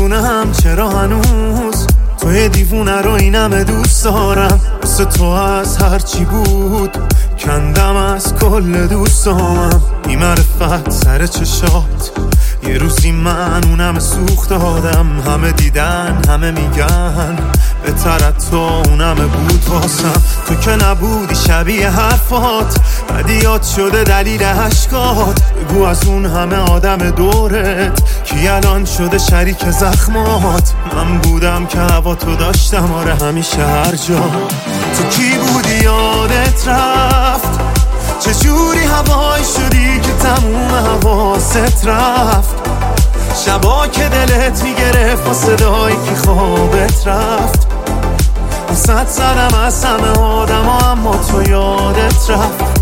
نمیدونم چرا هنوز توی دیوونه رو اینم دوست دارم. واسه تو از هرچی بود کندم از کل دوستامم. بی معرفت سر چشات یه روزی من اونم سوخت دادم. همه دیدن همه میگن بهترت تو اونم بود واسم. تو که نبودی شبیه حرفات بدیات شده دلیل عشقات. بگو از اون همه آدم دورت کی الان شده شریک زخمات. من بودم که هوا تو داشتم آره همیشه هر جا. تو کی بودی یادت رفت چجوری هوای شدی که تموم حواست رفت. شبا که دلت میگرفت و صدایی که خوابت رفت. واسه زدم از همه آدم ها اما تو یادت رفت.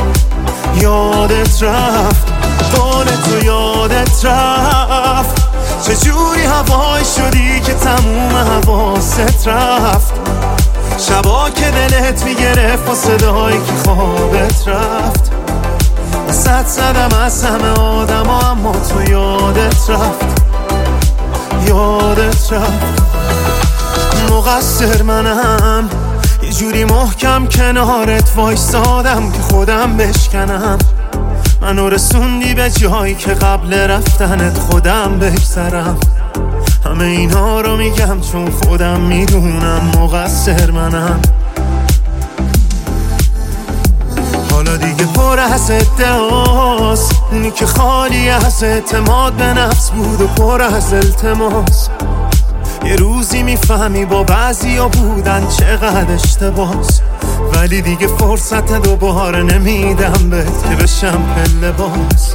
یادت رفت قول تو یادت رفت. چجوری هوای شدی که تموم حواست رفت. شبا که دلت میگرفت و صدایی که خوابت رفت. واسه زدم از همه آدم ها اما تو یادت رفت. یادت رفت. مقصر منم یه جوری محکم کنارت وایسادم که خودم بشکنم. منو رسوندی به جایی که قبل رفتنت خودم بگذرم. همه اینا رو میگم چون خودم میدونم مقصر منم. حالا دیگه پر از ادعاست اونی که خالی از اعتماد به نفس بود و پر از التماس. یه روزی میفهمی با بعضیا بودن چقدر اشتباس. ولی دیگه فرصت دوباره نمیدم بهت که بشم پله باز.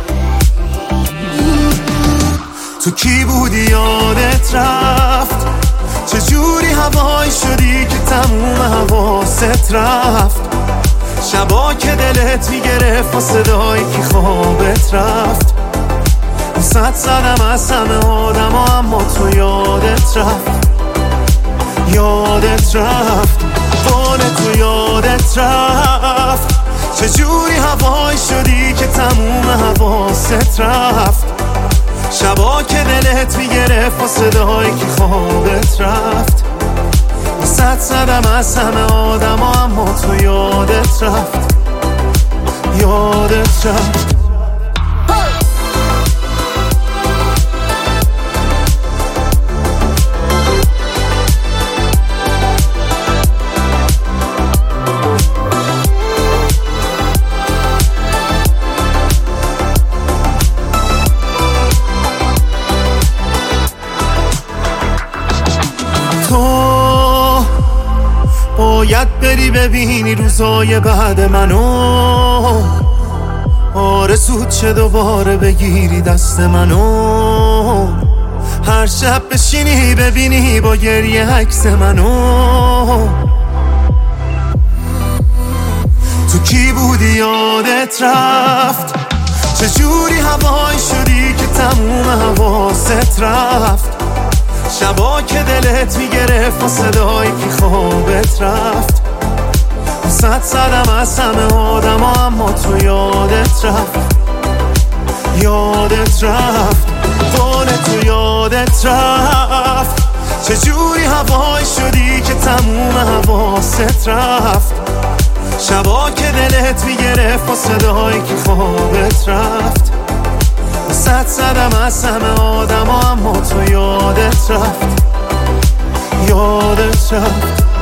تو کی بودی یادت رفت چجوری هوای شدی که تموم حواست رفت. شبا که دلت میگرفت و صدایی که خوابت رفت. واسه زدم از همه آدم ها اما تو یادت رفت. یادت رفت قول تو یادت رفت. چجوری هوای شدی که تموم حواست رفت. شبا که دلت میگرفت و صدایی که خوابت رفت. واسه زدم از همه آدم ها اما تو یادت رفت. یادت رفت. تو باید بری ببینی روزای بعد منو. آرزوت چه دوباره بگیری دست منو. هر شب بشینی ببینی با گریه عکس منو. تو کی بودی یادت رفت چجوری هوای شدی که تموم حواست رفت. شبا که دلت میگرفت و صدایی که خوابت رفت. واسه زدم از همه آدم ها اما تو یادت رفت. یادت رفت قول تو یادت رفت. چجوری هوای شدی که تموم حواست رفت. شبا که دلت میگرفت و صدایی که خوابت رفت. واسه زدم از همه آدم ها اما تو یادت رفت. یادت رفت.